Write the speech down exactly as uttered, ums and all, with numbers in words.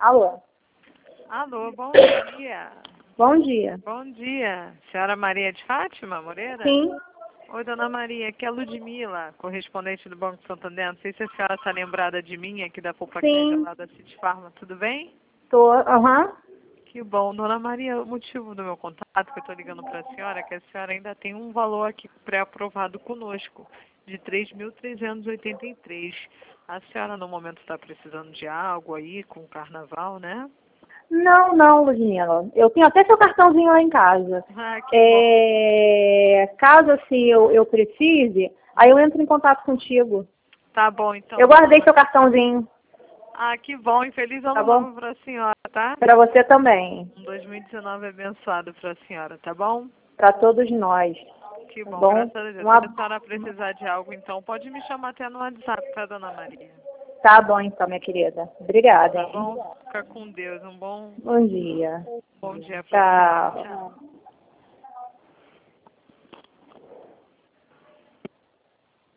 Alô? Alô, bom dia. Bom dia. Bom dia. Senhora Maria de Fátima Moreira? Sim. Oi, dona Maria, aqui é a Ludmila, correspondente do Banco Santander. Não sei se a senhora está lembrada de mim, aqui da Poupaquete, lá da City Pharma. Tudo bem? Tô, aham. Que bom. Dona Maria, o motivo do meu contato, que eu estou ligando para a senhora, é que a senhora ainda tem um valor aqui pré-aprovado conosco, de três mil trezentos e oitenta e três. A senhora, no momento, está precisando de algo aí, com o carnaval, né? Não, não, Ludmila. Eu tenho até seu cartãozinho lá em casa. Ah, que É, caso assim eu, eu precise, aí eu entro em contato contigo. Tá bom, então. Eu guardei seu cartãozinho. Ah, que bom. E feliz ano Tá bom? novo para a senhora, tá? Para você também. Um dois mil e dezenove abençoado para a senhora, tá bom? Para todos nós. Que Tá bom, bom? graças a Deus. Uma... Se a senhora precisar de algo, então, pode me chamar até no WhatsApp, tá, dona Maria? Tá bom então, minha querida. Obrigada, Tá hein? bom? Fica com Deus. Um bom, Bom dia. bom dia para a senhora. Tchau. Tchau.